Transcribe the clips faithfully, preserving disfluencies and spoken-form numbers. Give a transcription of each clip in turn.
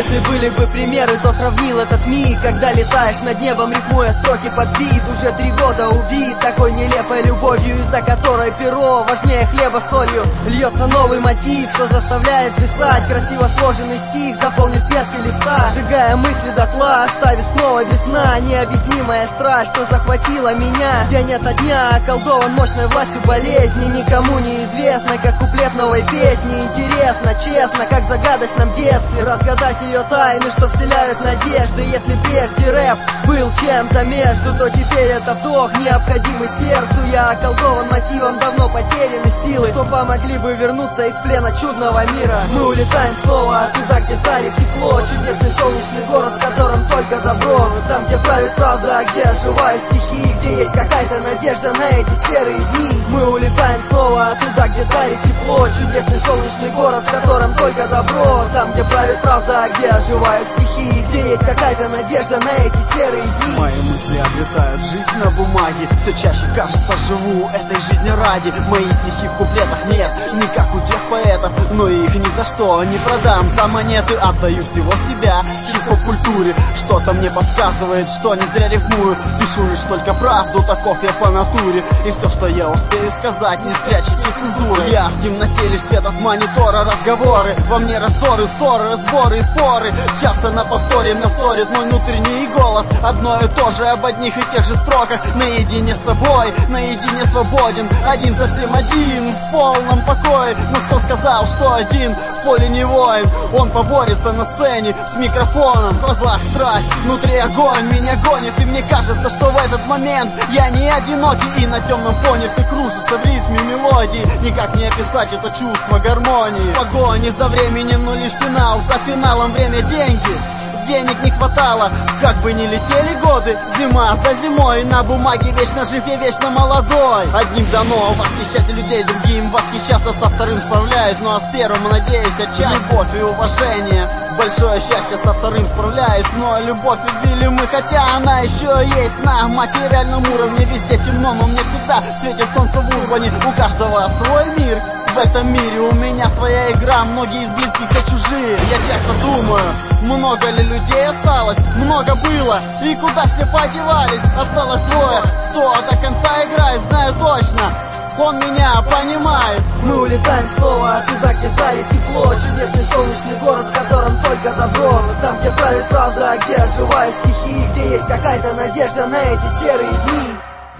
Если были бы примеры, то сравнил этот миг, когда летаешь над небом, рифмуя строки под бит. Уже три года убит такой нелепой любовью, из-за которой перо важнее хлеба солью. Льется новый мотив, что заставляет писать красиво сложенный стих, заполнив пятки листа, сжигая мысли дотла, оставив снова без сна. Необъяснимая страсть, что захватила меня день ото дня, околдован мощной властью болезни. Никому не известно, как куплет новой песни. Интересно, честно, как в загадочном детстве разгадать ее тайны, что вселяют надежды. Если прежде рэп был чем-то между, то теперь это вдох, необходимый сердцу. Я околдован мотивом давно потерянной силы, что помогли бы вернуться из плена чудного мира. Мы улетаем снова туда, где дарит тепло, чудесный солнечный город, в котором только добро. Там, где правит правда, где оживают стихи, где есть какая-то надежда на эти серые дни. Мы улетаем снова туда, где дарит тепло, чудесный солнечный город, в котором только добро. Там, где правит правда, где оживают стихи, где есть какая-то надежда на эти серые дни. Мои мысли обретают жизнь на бумаге, все чаще кажется, живу этой жизни ради. Мои стихи в куплетах нет, не как у тех поэтов, но их ни за что не продам за монеты. Отдаю всего себя хип-хоп культуре, что-то мне подсказывает, что не зря рифмую. Пишу лишь только правду, таков я по натуре, и все, что я успею сказать, не спрячете цензуры. Я в темноте, лишь свет от монитора, разговоры во мне раздоры, ссоры, разборы и споры. Часто на повторе мне вторит мой внутренний голос, одно и то же об одних и тех же строках. Наедине с собой, наедине свободен, один совсем один, в полном покое. Но кто сказал, что один в поле не воин? Он поборется на сцене с микрофоном, в глазах страсть, внутри огонь меня гонит. И мне кажется, что в этот момент я не одинокий, и на темном фоне все кружится в ритме мелодии. Никак не описать это чувство гармонии. Погони за временем, но лишь финал, за финалом время деньги. Денег не хватало, как бы ни летели годы, зима за зимой, на бумаге вечно жив, я вечно молодой. Одним дано восхищать людей, другим восхищаться, со вторым справляюсь, ну а с первым надеюсь отчасть. Любовь и уважение, большое счастье, со вторым справляюсь, но любовь убили мы, хотя она еще есть на материальном уровне. Везде темно, но мне всегда светит солнце в урбане. У каждого свой мир, в этом мире у меня своя игра, многие из близких все чужие. Я часто думаю, много ли людей осталось, много было, и куда все подевались. Осталось двое, кто до конца играет, знаю точно, он меня понимает. Мы улетаем снова туда, где дарит тепло, чудесный солнечный город, в котором только добро. Там, где правит правда, где оживают стихи, где есть какая-то надежда на эти серые дни.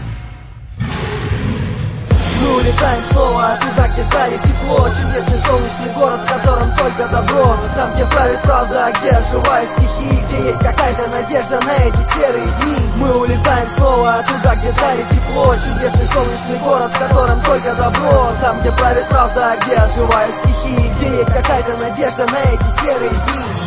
Мы улетаем снова туда, где дарит тепло, чудесный солнечный город, в котором только добро. Там, где правит правда, где оживают стихи, где есть какая-то надежда на эти серые дни. Мы улетаем снова туда, где дарит тепло, чудесный солнечный город, в котором только добро. Там, где правит правда, где оживают стихи, где есть какая-то надежда на эти серые дни.